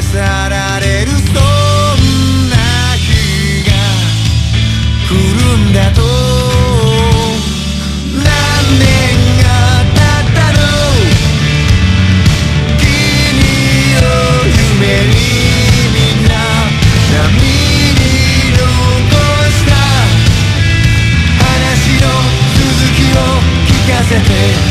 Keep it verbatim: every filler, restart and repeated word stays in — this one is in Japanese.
去られる、そんな日が来るんだと。何年が経ったの、君を夢にみんな波に残した話の続きを聞かせて。